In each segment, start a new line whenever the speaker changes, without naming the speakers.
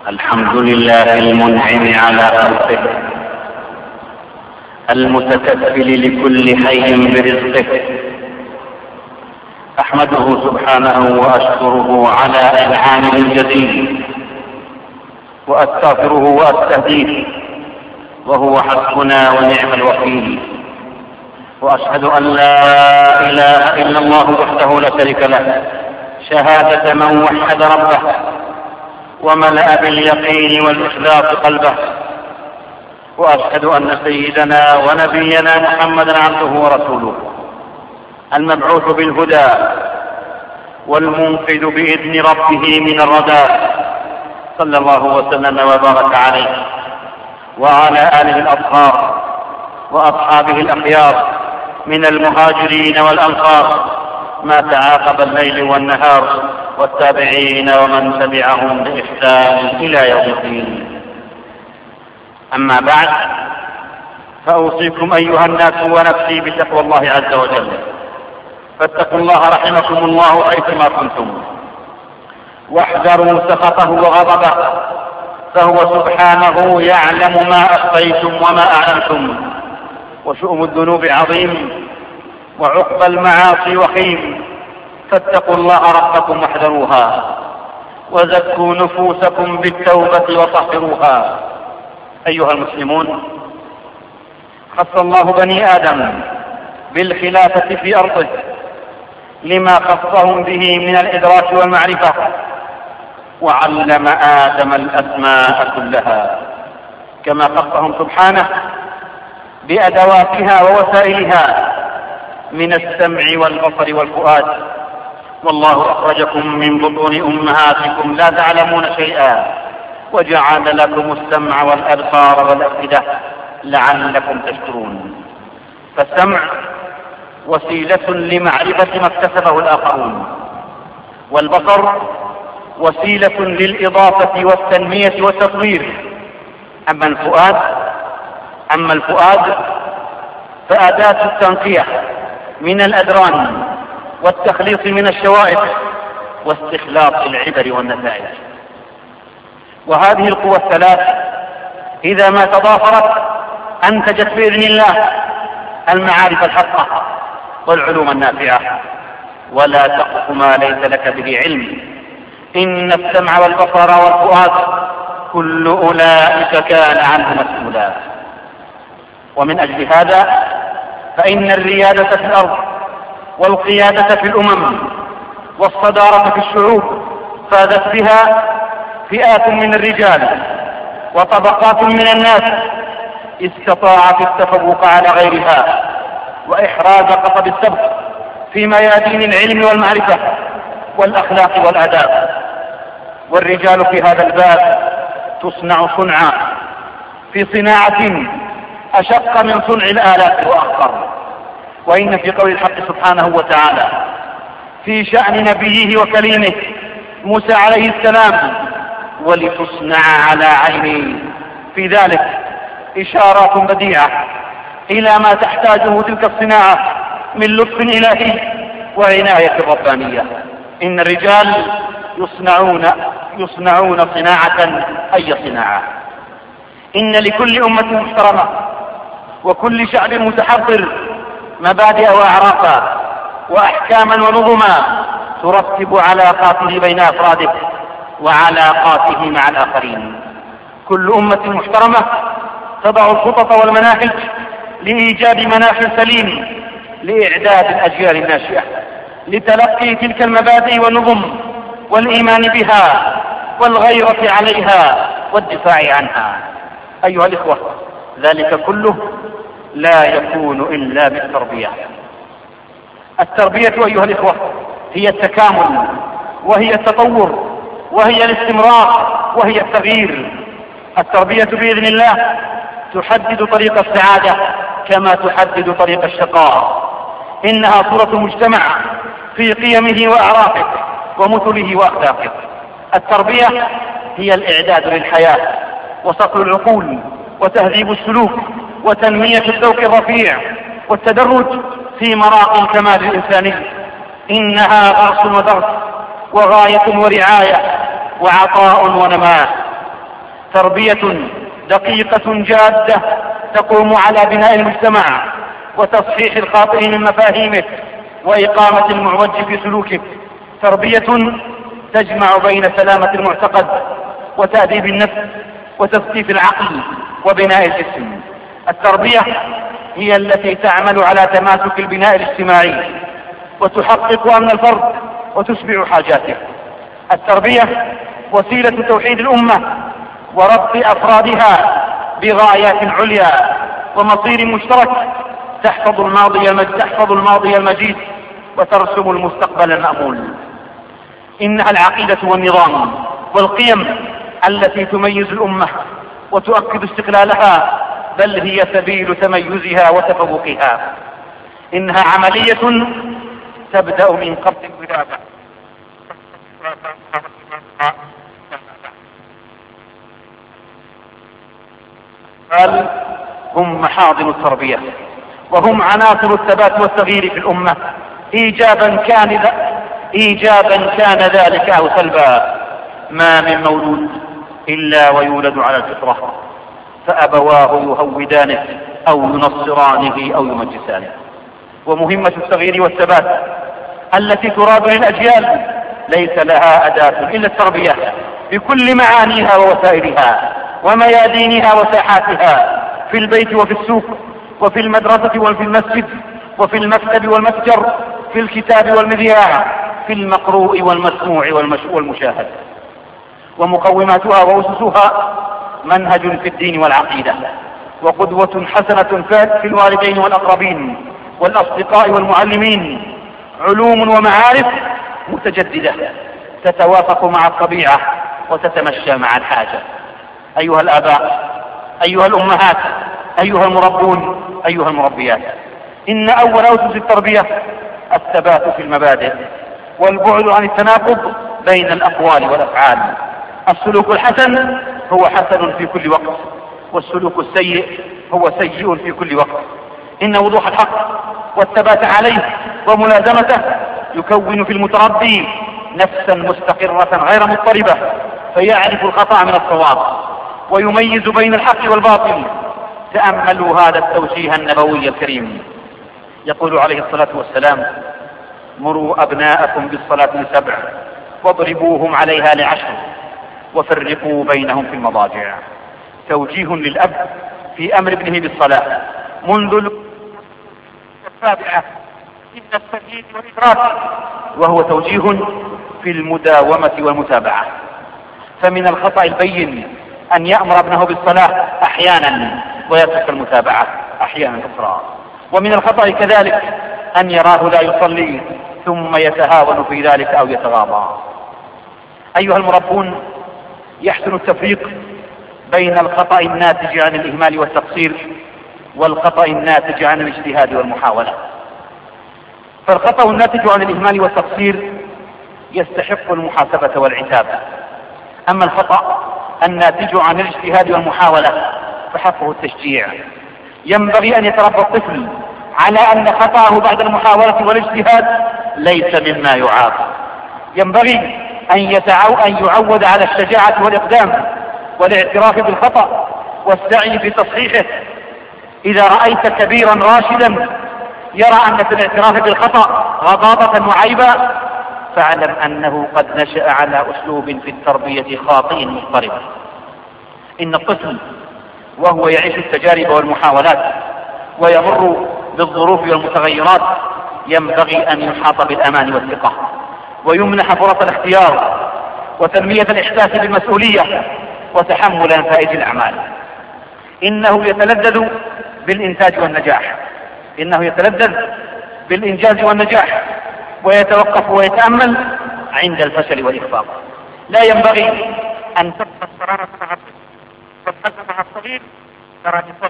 الحمد لله المنعم على خلقه المتكفل لكل حي برزقه. أحمده سبحانه وأشكره على إنعامه الجزيل، وأستغفره وأستهديه، وهو حسبنا ونعم الوكيل. وأشهد أن لا إله إلا الله وحده لا شريك له، شهادة من وحد ربه وملأ باليقين والإخلاص قلبه. وأشهد أن سيدنا ونبينا محمدا عبده ورسوله، المبعوث بالهدى والمنقذ بإذن ربه من الردى، صلى الله وسلم وبارك عليه وعلى آله الأطهار وأصحابه الأخيار من المهاجرين والأنصار، ما تعاقب الليل والنهار، والتابعين ومن تبعهم بإحسان إلى يوم الدين. أما بعد، فأوصيكم أيها الناس ونفسي بتقوى الله عز وجل، فاتقوا الله رحمكم الله حيثما كنتم، واحذروا سخطه وغضبه، فهو سبحانه يعلم ما أخفيتم وما أعلنتم. وشؤم الذنوب عظيم، وعقبى المعاصي وخيم، فاتقوا الله ربكم واحذروها، وزكوا نفوسكم بالتوبة وطهروها. أيها المسلمون، خص الله بني آدم بالخلافة في أرضه لما خصهم به من الإدراك والمعرفة، وعلم آدم الأسماء كلها، كما خصهم سبحانه بأدواتها ووسائلها من السمع والبصر والفؤاد. والله أخرجكم من بطون أمهاتكم لا تعلمون شيئا، وجعل لكم السمع والأبصار والأفئدة لعلكم تشكرون. فالسمع وسيلة لمعرفة ما اكتسبه الآخرون، والبصر وسيلة للإضافة والتنمية والتطوير. أما الفؤاد فأداة التنقية من الأدران والتخليص من الشوائب واستخلاص العبر والنتائج. وهذه القوى الثلاث إذا ما تضافرت أنتجت بإذن الله المعارف الحقة والعلوم النافعة. ولا تقف ما ليس لك به علم، إن السمع والبصر والفؤاد كل أولئك كان عنه مسؤولا. ومن أجل هذا فإن الريادة في الأرض والقيادة في الأمم والصدارة في الشعوب فازت بها فئات من الرجال وطبقات من الناس استطاعت التفوق على غيرها وإحراز قصب السبق في ميادين العلم والمعرفة والأخلاق والآداب. والرجال في هذا الباب تصنع صنعا في صناعة أشق من صنع الآلات وأخطر. وإن في قول الحق سبحانه وتعالى في شأن نبيه وكليمه موسى عليه السلام: ولتصنع على عيني، في ذلك إشارات بديعة إلى ما تحتاجه تلك الصناعة من لطف إلهي وعناية ربانية. إن الرجال يصنعون صناعة، أي صناعة. إن لكل أمة محترمة وكل شعب متحضر مبادئ وأعرافا وأحكاما ونظما ترتب علاقاته بين أفراده وعلاقاته مع الآخرين. كل أمة محترمة تضع الخطط والمناهج لإيجاد مناخ سليم لإعداد الأجيال الناشئة لتلقي تلك المبادئ والنظم والإيمان بها والغيرة عليها والدفاع عنها. أيها الإخوة، ذلك كله لا يكون إلا بالتربية. التربية أيها الإخوة هي التكامل، وهي التطور، وهي الاستمرار، وهي التغيير. التربية بإذن الله تحدد طريق السعادة كما تحدد طريق الشقاء. إنها صورة مجتمع في قيمه وأعرافه ومثله وأخلاقه. التربية هي الإعداد للحياة وصقل العقول وتهذيب السلوك وتنمية الذوق الرفيع والتدرج في مراقي الكمال الإنساني. إنها غرس ودرس وغاية ورعاية وعطاء ونماء. تربية دقيقة جادة تقوم على بناء المجتمع وتصحيح الخاطئ من مفاهيمه وإقامة المعوج في سلوكه. تربية تجمع بين سلامة المعتقد وتأديب النفس وتثقيف العقل وبناء الجسم. التربية هي التي تعمل على تماسك البناء الاجتماعي وتحقق أمن الفرد وتشبع حاجاته. التربية وسيلة توحيد الأمة وربط أفرادها بغايات عليا ومصير مشترك تحفظ الماضي المجيد وترسم المستقبل المأمول. إنها العقيدة والنظام والقيم التي تميز الأمة وتؤكد استقلالها، بل هي سبيل تميزها وتفوقها. إنها عملية تبدأ من قبل الولادة بل هم محاضن التربية وهم عناصر الثبات والتغيير في الأمة، إيجابا كان ذلك أو سلبا. ما من مولود إلا ويولد على الفطرة، فأبواه يهودانه أو ينصرانه أو يمجسانه. ومهمة التغيير والثبات التي تراد للأجيال ليس لها أداة إلا التربية بكل معانيها ووسائلها وميادينها وساحاتها، في البيت وفي السوق وفي المدرسة وفي المسجد وفي المكتب والمتجر، في الكتاب والمذياع، في المقروء والمسموع والمشاهد. ومقوماتها وأسسها منهج في الدين والعقيدة، وقدوة حسنة في الوالدين والأقربين والأصدقاء والمعلمين، علوم ومعارف متجددة تتوافق مع الطبيعة وتتمشى مع الحاجة. أيها الآباء، أيها الأمهات، أيها المربون، أيها المربيات، إن أول أسس التربية الثبات في المبادئ والبعد عن التناقض بين الأقوال والأفعال. السلوك الحسن هو حسن في كل وقت، والسلوك السيء هو سيء في كل وقت. إن وضوح الحق والثبات عليه وملازمته يكون في المتربي نفسا مستقرة غير مضطربة، فيعرف الخطأ من الصواب ويميز بين الحق والباطل. تأملوا هذا التوجيه النبوي الكريم. يقول عليه الصلاة والسلام: مروا أبناءكم بالصلاة ل7 واضربوهم عليها ل10 وفرقوا بينهم في المضاجع. توجيه للأب في أمر ابنه بالصلاة منذ 7 إن التمييز والإدراك، وهو توجيه في المداومة والمتابعة. فمن الخطأ البين أن يأمر ابنه بالصلاة أحيانا ويترك المتابعة أحيانا أخرى. ومن الخطأ كذلك أن يراه لا يصلي ثم يتهاون في ذلك أو يتغاضى. أيها المربون، يحسن التفريق بين الخطأ الناتج عن الإهمال والتقصير والخطأ الناتج عن الاجتهاد والمحاولة. فالخطأ الناتج عن الإهمال والتقصير يستحق المحاسبة والعتاب، أما الخطأ الناتج عن الاجتهاد والمحاولة فحقه التشجيع. ينبغي أن يتربى الطفل على أن خطأه بعد المحاولة والاجتهاد ليس مما يعاب. ينبغي أن يعود على الشجاعة والإقدام والاعتراف بالخطأ والسعي في تصحيحه. إذا رأيت كبيرا راشدا يرى أن في الاعتراف بالخطأ غضاضة وعيبا، فاعلم أنه قد نشأ على أسلوب في التربية خاطئ مضطرب. إن الطفل وهو يعيش التجارب والمحاولات ويمر بالظروف والمتغيرات ينبغي أن يحاط بالأمان والثقة ويمنح فرص الاختيار وتنمية الإحساس بالمسؤولية وتحمل نتائج الأعمال. إنه يتلذذ بالإنتاج والنجاح، إنه يتلذذ بالإنجاز والنجاح ويتوقف ويتأمل عند الفشل والإخفاق. لا ينبغي أن تبقى الصرامة مع الطفل والحزم مع الصغير ترى يصل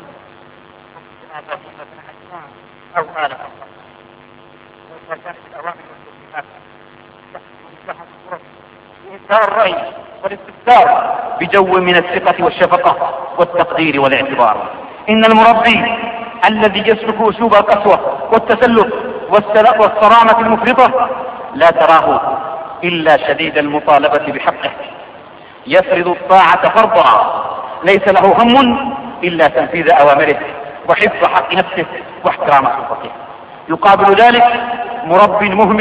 أو آلة وإذا كانت الأوامر والتوجيهات تحصل الفرص وإنكار الرأي والاستفسار بجو من الثقة والشفقة والتقدير والاعتبار. إن المربي الذي يسلك أسلوب القسوة والتسلط والصرامة المفرطة لا تراه إلا شديد المطالبة بحقه، يفرض الطاعة فرضا ليس له هم إلا تنفيذ أوامره وحفظ حق نفسه واحترام سلطته. يقابل ذلك مرب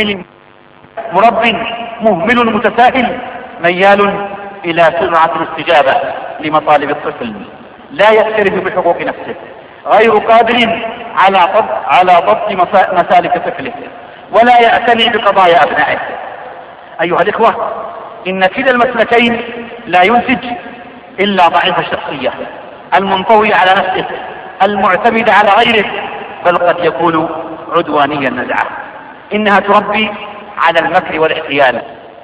مهمل متساهل ميال إلى سرعة الاستجابة لمطالب الطفل، لا يعترف بحقوق نفسه، غير قادر على ضبط مسالك طفله، ولا يعتني بقضايا أبنائه. أيها الإخوة، إن كلا المسلكين لا ينتج إلا ضعيف الشخصية المنطوي على نفسه المعتمد على غيره، بل قد يكون عدوانيا نزعه. إنها تربي على المكر والاحتيال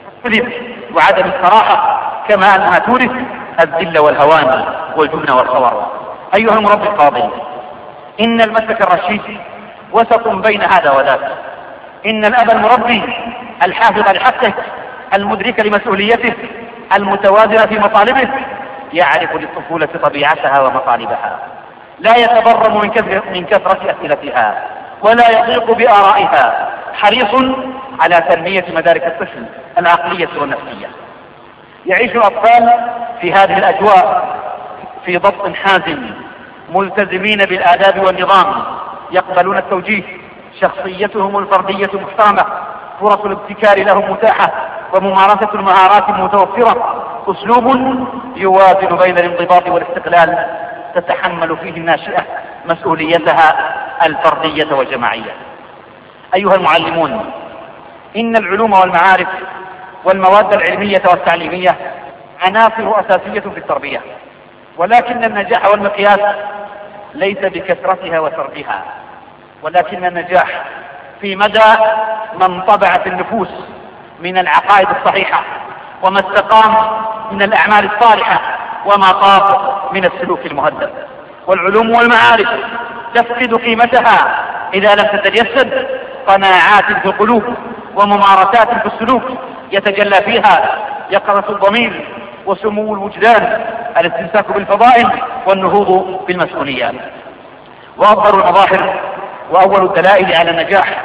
وعدم الصراحة، كما أنها تورث الذل والهوان والجبن والخور. أيها المربي الفاضل، إن المسلك الرشيد وسط بين هذا وذاك. إن الأب المربي الحافظ لحقه المدرك لمسؤوليته المتوازن في مطالبه يعرف للطفولة طبيعتها ومطالبها، لا يتبرم من كثرة أسئلتها ولا يضيق بآرائها، حريص على تنمية مدارك الطفل العقلية والنفسية. يعيش الأطفال في هذه الأجواء في ضبط حازم، ملتزمين بالآداب والنظام، يقبلون التوجيه، شخصيتهم الفردية محترمة، فرص الابتكار لهم متاحة، وممارسة المهارات متوفرة، أسلوب يوازن بين الانضباط والاستقلال تتحمل فيه الناشئة مسؤوليتها الفردية والجماعية. أيها المعلمون، إن العلوم والمعارف والمواد العلمية والتعليمية عناصر أساسية في التربية، ولكن النجاح والمقياس ليس بكثرتها وتربيها، ولكن النجاح في مدى ما انطبع في النفوس من العقائد الصحيحة، وما استقام من الأعمال الصالحة، وما طاب من السلوك المهذب. والعلوم والمعارف تفقد قيمتها إذا لم تتجسد قناعات في القلوب وممارسات في السلوك يتجلى فيها يقظة الضمير وسمو الوجدان، الاستمساك بالفضائل والنهوض بالمسؤوليات. وأفضل المظاهر وأول الدلائل على النجاح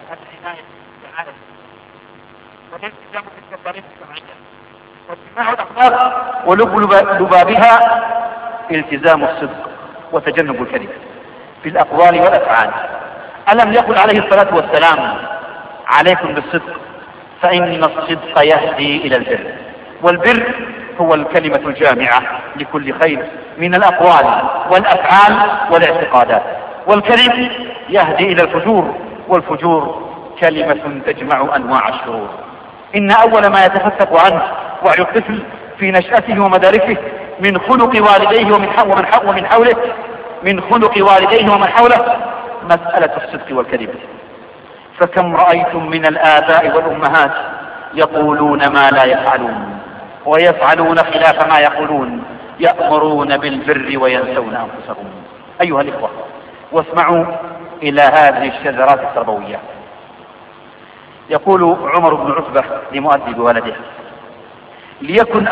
واجتماع الأخلاق ولب لبابها التزام الصدق وتجنب الكذب في الأقوال والأفعال. ألم يقل عليه الصلاة والسلام: عليكم بالصدق فإن الصدق يهدي إلى البر، والبر هو الكلمة الجامعة لكل خير من الأقوال والأفعال والاعتقادات، والكذب يهدي إلى الفجور، والفجور كلمة تجمع أنواع الشرور. إن أول ما يتفتق عنه وعي الطفل في نشأته ومداركه من خلق والديه ومن حوله مسألة الصدق والكذب. فكم رأيتم من الآباء والأمهات يقولون ما لا يفعلون، ويفعلون خلاف ما يقولون، يأمرون بالبر وينسون أنفسهم. أيها الإخوة، واسمعوا إلى هذه الشذرات التربوية. يقول عمر بن عتبة لمؤدب ولده: ليكن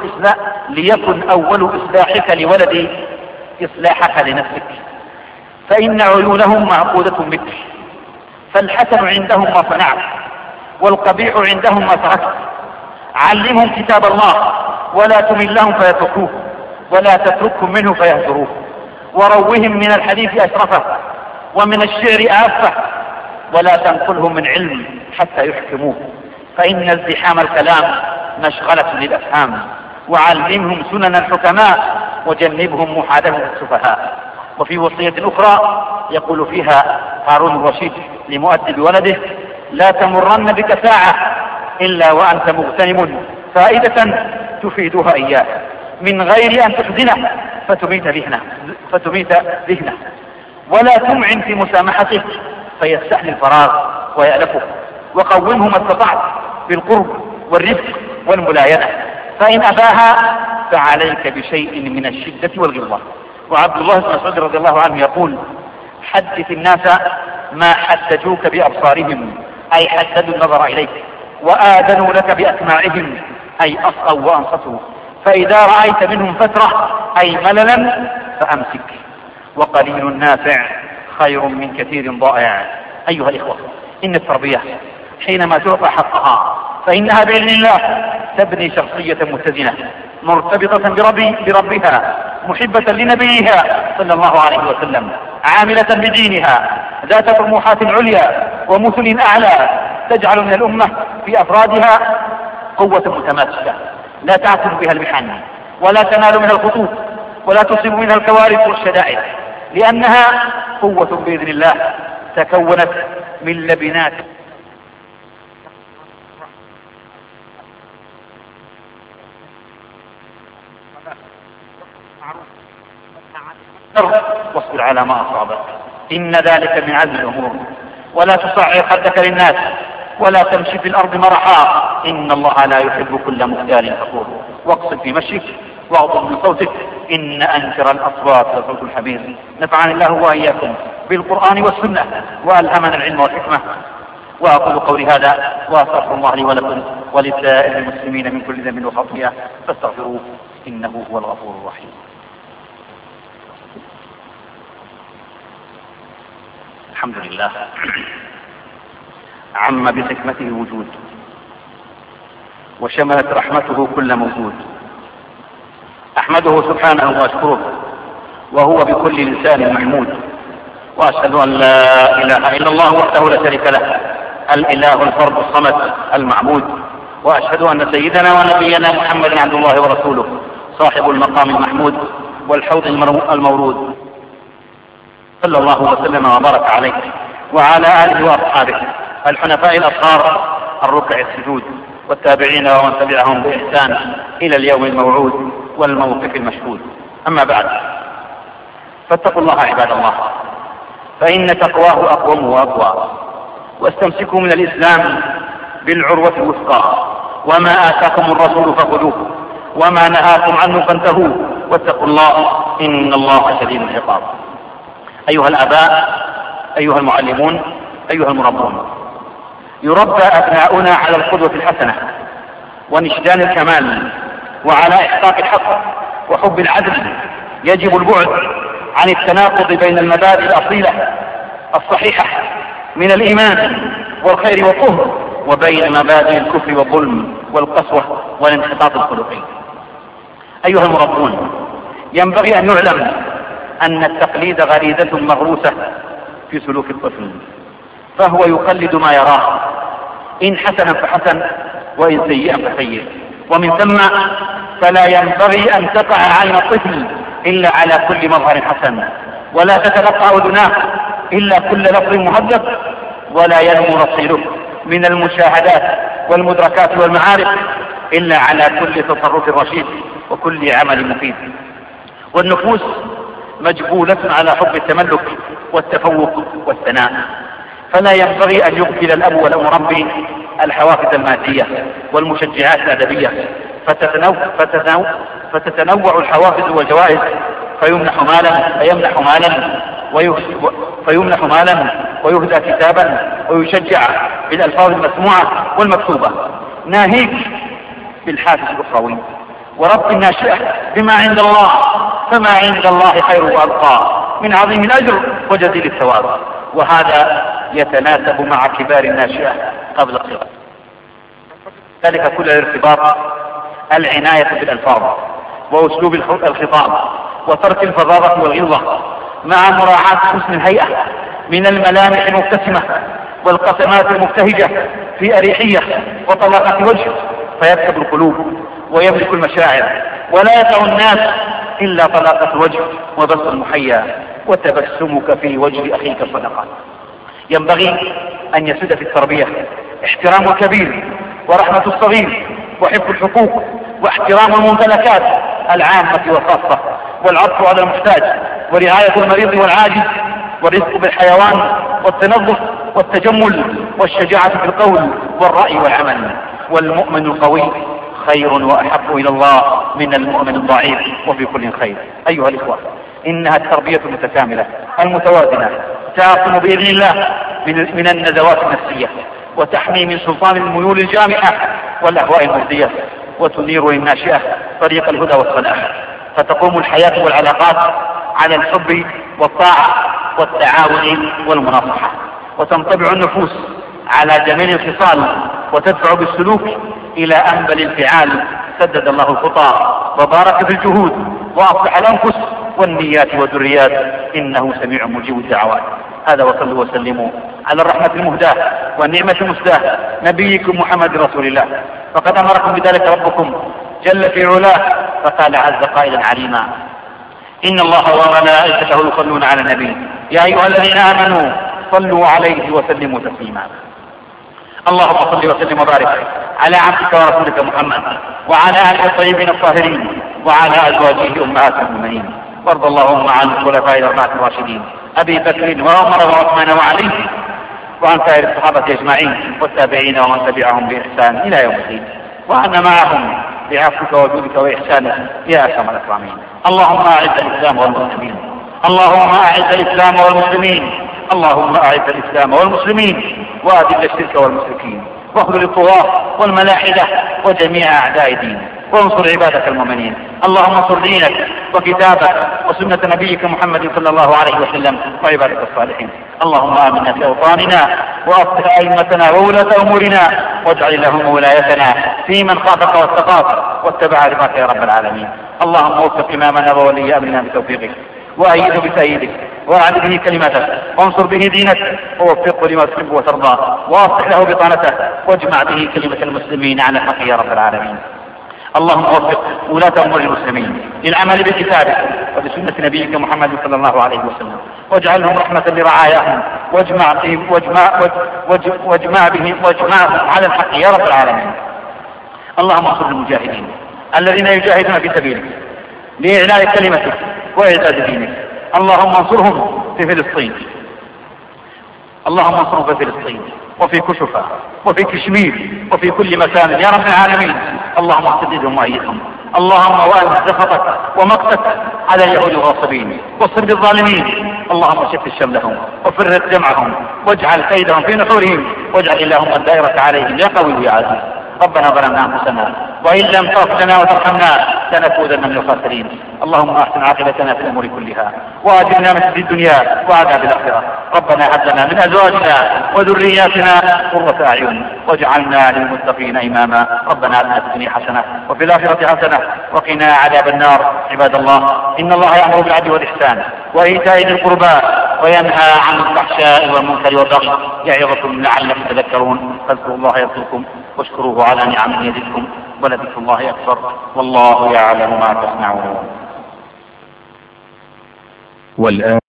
أول إصلاحك لولدي إصلاحك لنفسك، فإن عيونهم معقودة بك، فالحسن عندهم ما صنعت والقبيح عندهم ما تركت. علمهم كتاب الله ولا تملهم فيتركوه، ولا تتركهم منه فيهجروه، وروهم من الحديث أشرفه ومن الشعر آفه، ولا تنقلهم من علم حتى يحكموه، فإن ازدحام الكلام مشغلة للأفهام. وعلمهم سنن الحكماء وجنبهم محادثة السفهاء. وفي وصية أخرى يقول فيها هارون الرشيد لمؤدب ولده: لا تمرن بك ساعة إلا وأنت مغتنم فائدة تفيدها إياه، من غير أن تحزنه فتميت ذهنه، ولا تمعن في مسامحته فيستحلي الفراغ ويألفه. وقومه ما استطعت بالقرب والرفق والملاينة، فإن أباها فعليك بشيء من الشدة والغلظة. وعبد الله بن مسعود رضي الله عنه يقول: حدث الناس ما حدجوك بأبصارهم، أي حددوا النظر إليك، وآذنوا لك بأسماعهم، أي أصغوا وأنصتوا، فإذا رأيت منهم فترة أي مللا فأمسك، وقليل نافع خير من كثير ضائع. أيها الإخوة، إن التربية حينما تعطى حقها فإنها بإذن الله تبني شخصية متزنة مرتبطة بربها، محبة لنبيها صلى الله عليه وسلم، عاملة بدينها، ذات طموحات عليا ومثل أعلى، تجعل من الأمة في أفرادها قوة متماسكة لا تعتب بها المحن ولا تنال منها الخطوط ولا تصيب منها الكوارث والشدائد، لأنها قوة بإذن الله تكونت من لبنات واصبر على ما أصابك إن ذلك من عزم الأمور، ولا تصعر خدك للناس ولا تمشي في الأرض مرحا إن الله لا يحب كل مختال فخور، واقصد في مشيك واغضض من صوتك إن أنكر الأصوات لصوت الحمير. نفعني الله وإياكم بالقرآن والسنة وألهمنا العلم والحكمة. وأقول قولي هذا وأستغفر الله لي ولكم ولسائر المسلمين من كل ذنب وخطيئة فاستغفروه إنه هو الغفور الرحيم. الحمد لله عم بحكمته الوجود وشملت رحمته كل موجود، أحمده سبحانه وأشكره وهو بكل لسان محمود، وأشهد أن لا إله إلا الله وحده لا شريك له الإله الفرد الصمد المعبود، وأشهد أن سيدنا ونبينا محمد عبد الله ورسوله صاحب المقام المحمود والحوض المورود، صلى الله وسلم وبارك عليه وعلى آله وأصحابه الحنفاء الأطهار الركع السجود والتابعين ومن تبعهم بإحسان إلى اليوم الموعود والموقف المشهود. أما بعد، فاتقوا الله عباد الله، فإن تقواه أقوم وأقوى، واستمسكوا من الإسلام بالعروة الوثقى، وما آتاكم الرسول فخذوه وما نهاكم عنه فانتهوا، واتقوا الله إن الله شديد العقاب. أيها الآباء، أيها المعلمون، أيها المربون، يربى أبناؤنا على القدوة الحسنة ونشدان الكمال وعلى إحقاق الحق وحب العدل. يجب البعد عن التناقض بين المبادئ الأصيلة الصحيحة من الإيمان والخير والطهر وبين مبادئ الكفر والظلم والقسوة والانحطاط الخلقي. أيها المربون، ينبغي أن يعلم أن التقليد غريزة مغروسة في سلوك الطفل، فهو يقلد ما يراه، إن حسنا فحسن وإن سيئا فسيء، ومن ثم فلا ينبغي أن تقع عين الطفل إلا على كل مظهر حسن، ولا تتلقى أذناه إلا كل لفظ مهذب، ولا ينمو نصيره من المشاهدات والمدركات والمعارف إلا على كل تصرف رشيد وكل عمل مفيد. والنفوس مجبولة على حب التملك والتفوق والثناء، فلا ينبغي أن يغفل الأب والمربي الحوافز المادية والمشجعات الأدبية، فتتنوع الحوافز والجوائز، فيمنح مالا ويهدى كتابا ويشجع بالألفاظ المسموعة والمكتوبة، ناهيك بالحافز الأخروي وربط الناشئة بما عند الله، فما عند الله خير وأبقى من عظيم الأجر وجزيل الثواب، وهذا يتناسب مع كبار الناشئة قبل الصغر. ذلك كل الارتباط العناية بالألفاظ وأسلوب الخطاب وترك الفظاظة والغلظة، مع مراعاة حسن الهيئة من الملامح المبتسمة والقسمات المبتهجة في أريحية وطلاقة وجه، فيكسب القلوب ويملك المشاعر، ولا يدع الناس إلا طلاقة الوجه وبسط المحيا وتبسمك في وجه أخيك صدقة. ينبغي أن يسود في التربية احترام الكبير ورحمة الصغير وحفظ الحقوق واحترام الممتلكات العامة والخاصة، والعطف على المحتاج ورعاية المريض والعاجز، والرزق بالحيوان والتنظف والتجمل والشجاعة في القول والرأي والعمل. والمؤمن القوي خير وأحب إلى الله من المؤمن الضعيف، وفي كل خير. أيها الإخوة، إنها التربية المتكاملة المتوازنة تعصم بإذن الله من النزوات النفسية، وتحمي من سلطان الميول الجامحة والأهواء المردية، وتنير للناشئة طريق الهدى والصلاح، فتقوم الحياة والعلاقات على الحب والطاعة والتعاون والمناصحة، وتنطبع النفوس على جميل الخصال وتدفع بالسلوك إلى أنبل الفعال. سدد الله الخطى وبارك في الجهود وأصلح الأنفس والنيات والذريات، إنه سميع مجيب الدعوات. هذا وصلوا وسلموا على الرحمة المهداة والنعمة المسداة نبيكم محمد رسول الله، فقد أمركم بذلك ربكم جل في علاه، فقال عز قائلا عليما: إن الله وملائكته يصلون على النبي يا أيها الذين آمنوا صلوا عليه وسلموا تسليما. اللهم صل وسلم وبارك على عبدك ورسولك محمد وعلى آله الطيبين الطاهرين وعلى أزواجه أمهات المؤمنين، وارض اللهم عن الخلفاء الأربعة الراشدين أبي بكر وعمر وعثمان وعلي، وعن سائر الصحابة أجمعين والتابعين ومن تبعهم بإحسان إلى يوم الدين، وعنا معهم بعفوك وجودك وإحسانك يا أكرم الأكرمين. اللهم أعز الإسلام والمسلمين، اللهم أعز الإسلام والمسلمين، اللهم أعز الإسلام والمسلمين وأذل الشرك والمشركين، واخذل الطغاة والملاحدة وجميع أعداء الدين، وانصر عبادك المؤمنين. اللهم انصر دينك وكتابك وسنة نبيك محمد صلى الله عليه وسلم وعبادك الصالحين. اللهم آمنا في أوطاننا وأصلح أئمتنا وولاة أمورنا، واجعل اللهم ولايتنا في من خافك واتقاك واتبع رضاك يا رب العالمين. اللهم وفق إمامنا وولي أمرنا بتوفيقك، وأيده بتأييدك، وأعد به كلمتك، وانصر به دينك، ووفقه لما تحب وترضى، واصلح له بطانته، واجمع به كلمة المسلمين على الحق يا رب العالمين. اللهم وفق ولاة أمور المسلمين للعمل بكتابك وبسنة نبيك محمد صلى الله عليه وسلم، واجعلهم رحمة لرعاياهم، واجمعهم على الحق يا رب العالمين. اللهم انصر المجاهدين الذين يجاهدون في سبيلك لإعلاء كلمتك وإعزاز دينك. اللهم انصرهم في فلسطين، اللهم انصرهم في فلسطين وفي كشفة وفي كشمير وفي كل مكان يا رب العالمين. اللهم اهتدهم وأيدهم، اللهم وأنزل سخطك ومقتك على اليهود الغاصبين والصرب الظالمين. اللهم شتت شملهم وفرق جمعهم واجعل كيدهم في نحورهم، واجعل اللهم الدائرة عليهم يا قوي يا عزيز. ربنا ظلمنا أنفسنا وإن لم تغفر لنا وترحمنا لنكونن من الخاسرين. اللهم أحسن عاقبتنا في الأمور كلها وأجرنا من خزي الدنيا وعذاب الآخرة. ربنا هب لنا من أزواجنا وذرياتنا قرة أعين واجعلنا للمتقين إماما. ربنا آتنا في الدنيا حسنة وفي الآخرة حسنة وقنا عذاب النار. عباد الله، إن الله يأمر بالعدل والإحسان وإيتاء ذي القربى وينهى عن الفحشاء والمنكر والبغي يعظكم لعلكم تذكرون. فاذكروا الله يذكركم واشكروه على نعمه يزدكم ولذكر الله أكبر والله يعلم ما تصنعون.
والآن